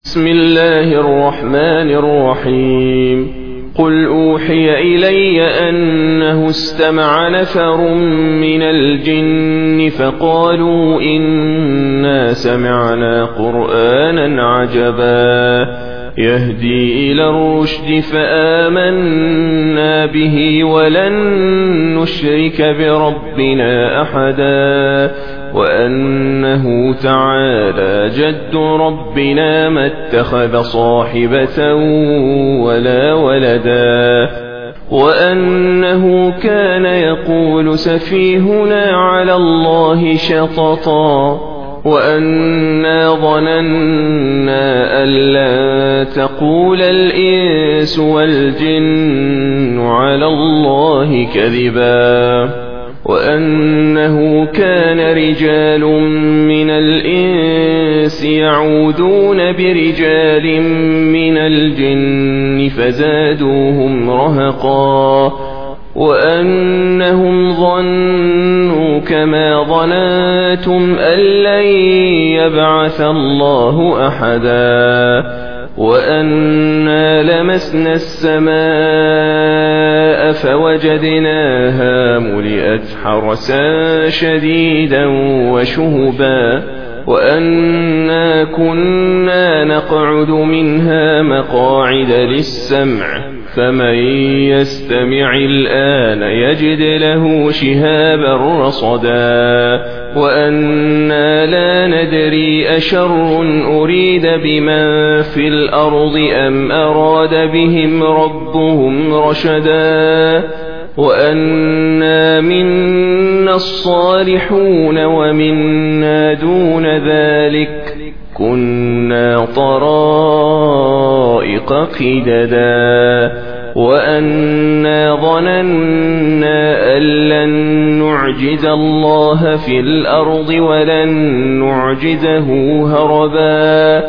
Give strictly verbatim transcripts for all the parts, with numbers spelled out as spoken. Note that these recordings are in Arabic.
بسم الله الرحمن الرحيم قل أوحي إلي أنه استمع نفر من الجن فقالوا إنا سمعنا قرآنا عجبا يهدي إلى الرشد فآمنا به ولن نشرك بربنا أحدا وأنه تعالى جد ربنا ما اتخذ صاحبة ولا ولدا وأنه كان يقول سفيهنا على الله شططا وأنا ظننا أن لا تقول الإنس والجن على الله كذبا وأنه كان رجال من الإنس يعوذون برجال من الجن فزادوهم رهقا وأنهم ظنوا كما ظننتم أن لن يبعث الله أحدا وأنا لمسنا السماء فوجدناها ملئت حرسا شديدا وشهبا وأنا كنا نقعد منها مقاعد للسمع فمن يستمع الآن يجد له شهابا رصدا وأنا لا ندري أشر أريد بمن في الأرض أم أراد بهم ربهم رشدا وأنا منا الصالحون ومنا دون ذلك كنا طرائق قددا وأنا ظننا أن لن نعجز الله في الأرض ولن نعجزه هربا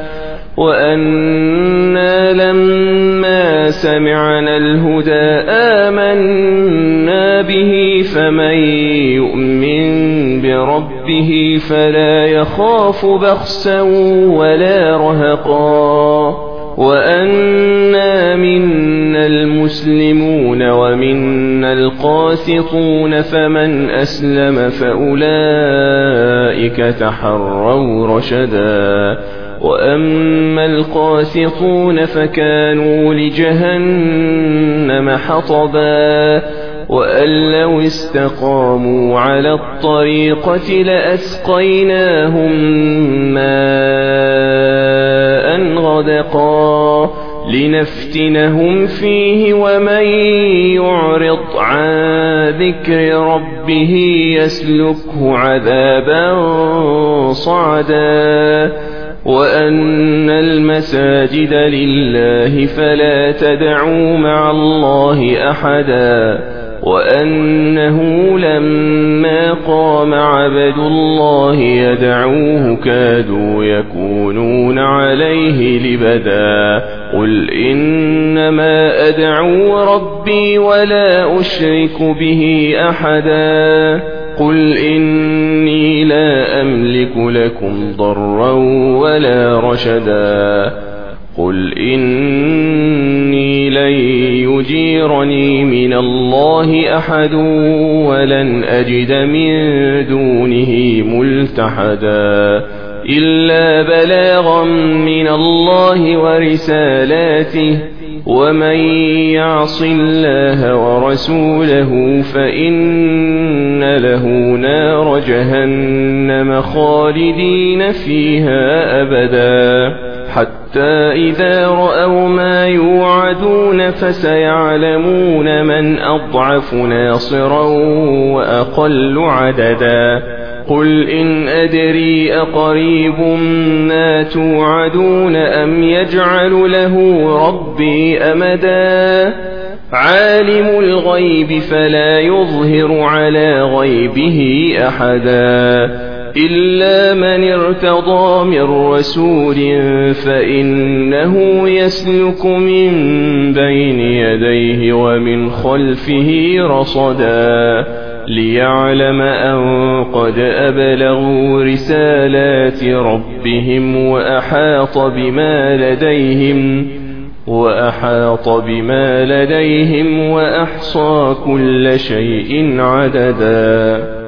وأنا لما سمعنا الهدى آمنا به فمن يؤمن بربه فلا يخاف بخسا ولا رهقا وأنا منا المسلمون ومنا القاسطون فمن أسلم فأولئك تحروا رشدا وأما القاسطون فكانوا لجهنم حطبا وأن لو استقاموا على الطريقة لأسقيناهم ماء غدقا لنفتنهم فيه ومن يعرض عن ذكر ربه يسلكه عذابا صعدا وأن المساجد لله فلا تدعوا مع الله أحدا وأنه لما قام عبد الله يدعوه كادوا يكونون عليه لبدا قل إنما أدعو ربي ولا أشرك به أحدا قل إني لا أملك لكم ضرا ولا رشدا قل إني لن يجيرني من الله أحد ولن أجد من دونه ملتحدا إلا بلاغا من الله ورسالاته ومن يعص الله ورسوله فإن له نار جهنم خالدين فيها أبدا حتى إذا رأوا ما يوعدون فسيعلمون من أضعف ناصرا وأقل عددا قل إن أدري أقريب ما توعدون أم يجعل له ربي أمدا عالم الغيب فلا يظهر على غيبه أحدا إلا من ارتضى من رسول فإنه يسلك من بين يديه ومن خلفه رصدا ليعلم أن قد أبلغوا رسالات ربهم وأحاط بما لديهم وأحاط بما لديهم وأحصى كل شيء عددا